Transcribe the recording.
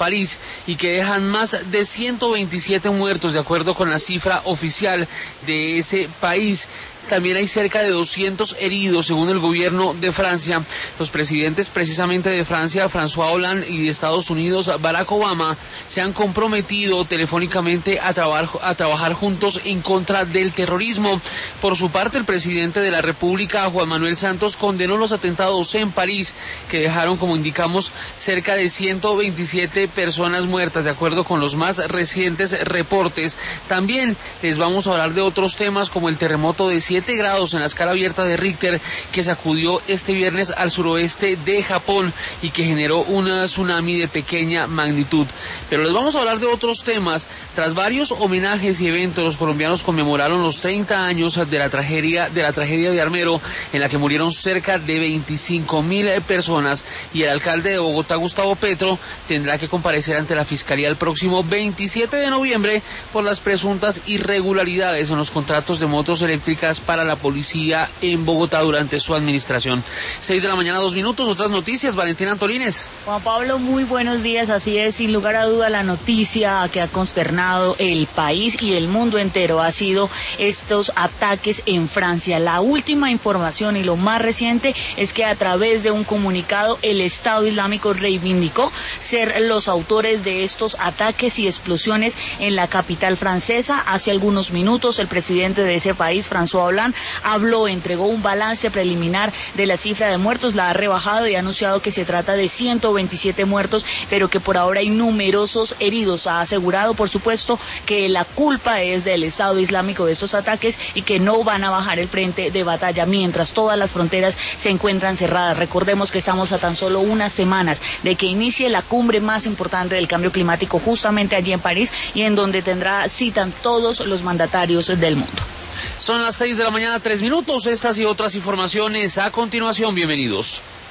París y que dejan más de 127 muertos de acuerdo con la cifra oficial de ese país. También hay cerca de 200 heridos según el gobierno de Francia. Los presidentes precisamente de Francia, François Hollande, y de Estados Unidos, Barack Obama, se han comprometido telefónicamente a trabajar juntos en contra del terrorismo. Por su parte, el presidente de la República, Juan Manuel Santos, condenó los atentados en París, que dejaron, como indicamos, cerca de 127 personas muertas, de acuerdo con los más recientes reportes. También les vamos a hablar de otros temas, como el terremoto de 7 grados en la escala abierta de Richter que sacudió este viernes al suroeste de Japón y que generó una tsunami de pequeña magnitud. Pero les vamos a hablar de otros temas. Tras varios homenajes y eventos, los colombianos conmemoraron los 30 años de la tragedia de Armero, en la que murieron cerca de 25.000 personas, y el alcalde de Bogotá, Gustavo Petro, tendrá que comparecer ante la Fiscalía el próximo 27 de noviembre por las presuntas irregularidades en los contratos de motos eléctricas para la policía en Bogotá durante su administración. 6 de la mañana, 2 minutos, otras noticias, Valentina Antolines. Juan Pablo, muy buenos días. Así es, sin lugar a duda, la noticia que ha consternado el país y el mundo entero ha sido estos ataques en Francia. La última información y lo más reciente es que a través de un comunicado el Estado Islámico reivindicó ser los autores de estos ataques y explosiones en la capital francesa. Hace algunos minutos el presidente de ese país, François Hollande, entregó un balance preliminar de la cifra de muertos, la ha rebajado y ha anunciado que se trata de 127 muertos, pero que por ahora hay numerosos heridos. Ha asegurado, por supuesto, que la culpa es del Estado Islámico de estos ataques y que no van a bajar el frente de batalla mientras todas las fronteras se encuentran cerradas. Recordemos que estamos a tan solo unas semanas de que inicie la cumbre más importante del cambio climático justamente allí en París, y en donde citan todos los mandatarios del mundo. Son las 6 de la mañana, 3 minutos. Estas y otras informaciones a continuación. Bienvenidos.